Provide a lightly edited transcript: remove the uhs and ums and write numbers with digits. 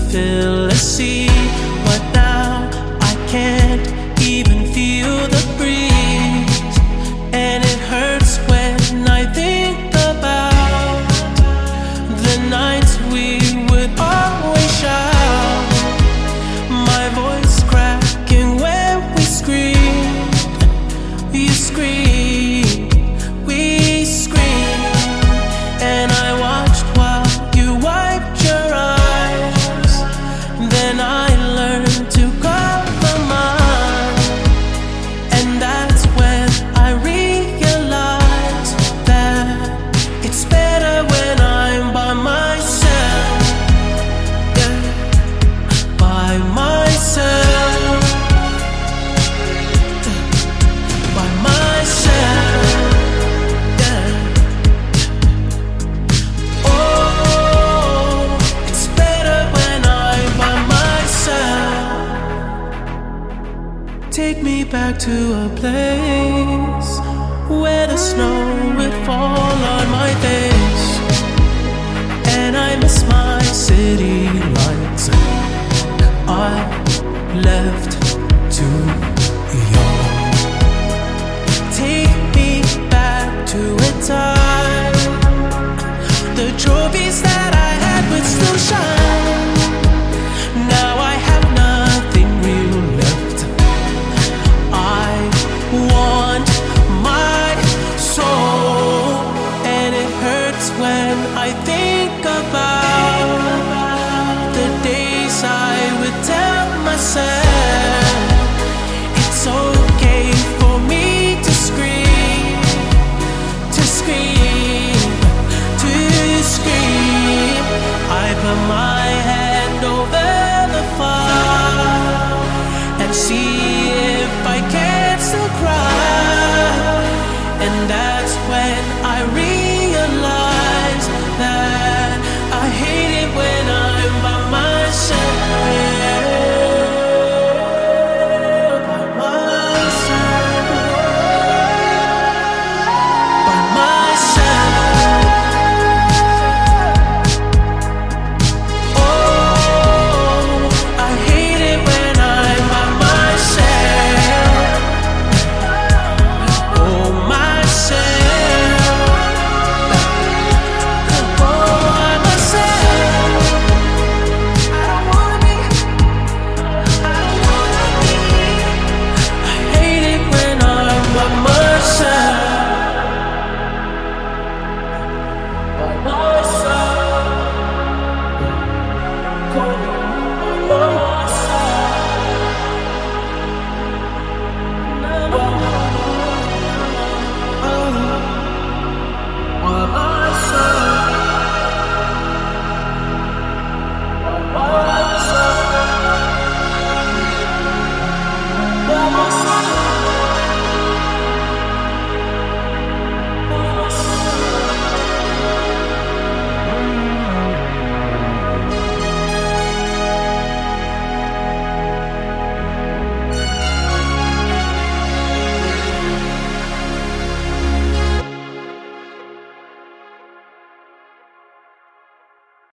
fill a sea, but now I can't even feel the breeze, and it hurts when I think about the nights we would always shout, my voice cracking when we scream, you scream, we scream, and I watched while you wiped your eyes. Then I learned to compromise, and that's when I realized that it's better when I'm by myself, yeah, by myself, by myself, yeah. Oh, it's better when I'm by myself. Take me back to a place where the snow would fall on my face, and I miss my city lights I left too young. Take me back to a time the trophies that I had would still shine. Now I have nothing real left. I want my soul, and it hurts when I think about the days I would tell myself it's okay for me to scream, to scream, to scream. I put my hand over the fire and see if I can still cry, and that's when I realize that I hate it when I'm by myself, by myself, by myself. Oh, I hate it when I'm by myself. Oh, myself. Oh, myself. I don't wanna be. I don't wanna be. I hate it when I'm by myself. By myself.